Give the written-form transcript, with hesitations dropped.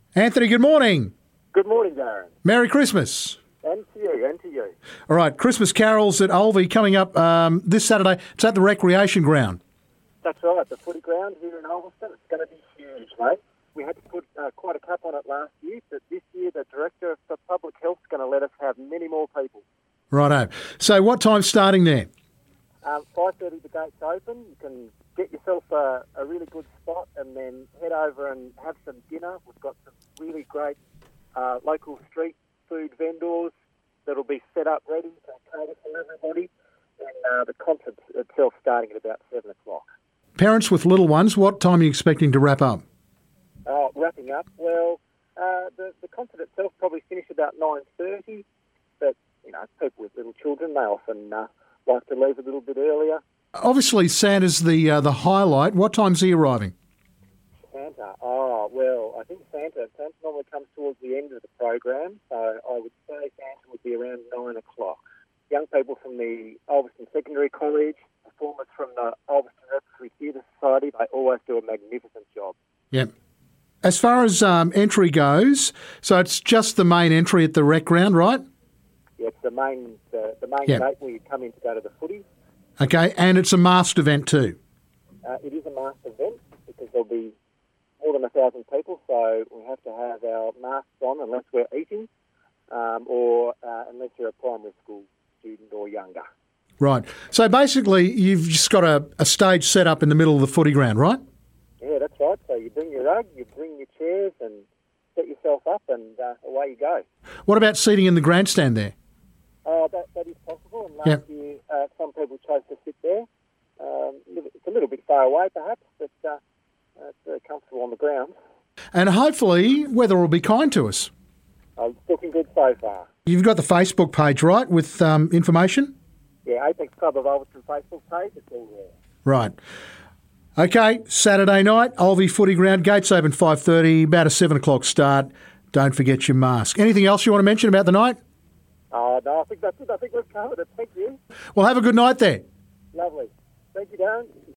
Anthony, good morning. Good morning, Darren. Merry Christmas. And to you, and to you. All right, Christmas carols at Olvie coming up this Saturday. It's at the recreation ground. That's right, the footy ground here in Ulverston. It's going to be huge, mate. We had to put quite a cap on it last year, but this year the Director of Public Health is going to let us have many more people. Righto. So what time's starting there? 5:30 the gates open. You can get yourself a really good spot and then head over and have some dinner. We've got some really great local street food vendors that'll be set up ready to cater for everybody. And the concert itself starting at about 7 o'clock. Parents with little ones, what time are you expecting to wrap up? Wrapping up, well, the concert itself probably finish about 9:30, but, you know, people with little children, they often like to leave a little bit earlier. Obviously, Santa's the highlight. What time's he arriving? Santa, well, I think Santa normally comes towards the end of the program, so I would say Santa would be around 9 o'clock. Young people from the Ulverston Secondary College, performers from the Ulverston Repertory Theatre Society, they always do a magnificent job. Yep. As far as entry goes, so it's just the main entry at the rec ground, right? Yeah, it's the main Yep. gate where you come in to go to the footy. Okay, and it's a masked event too. It is a masked event because there'll be more than 1,000 people, so we have to have our masks on unless we're eating or unless you're a primary school student or younger. Right. So basically, you've just got a stage set up in the middle of the footy ground, right? Yeah, that's right. So you bring your rug, you bring your chairs and set yourself up and away you go. What about seating in the grandstand there? That is possible, and last year some people chose to sit there. It's a little bit far away perhaps, but it's very comfortable on the ground. And hopefully weather will be kind to us. It's looking good so far. You've got the Facebook page, right, with information? Yeah, Apex Club of Ulverston Facebook page, it's all there. Right. Okay, Saturday night, Olvie Footy Ground, gates open 5:30, about a 7 o'clock start. Don't forget your mask. Anything else you want to mention about the night? No, I think that's it. I think we've covered it. Thank you. Well, have a good night there. Lovely. Thank you, Darren.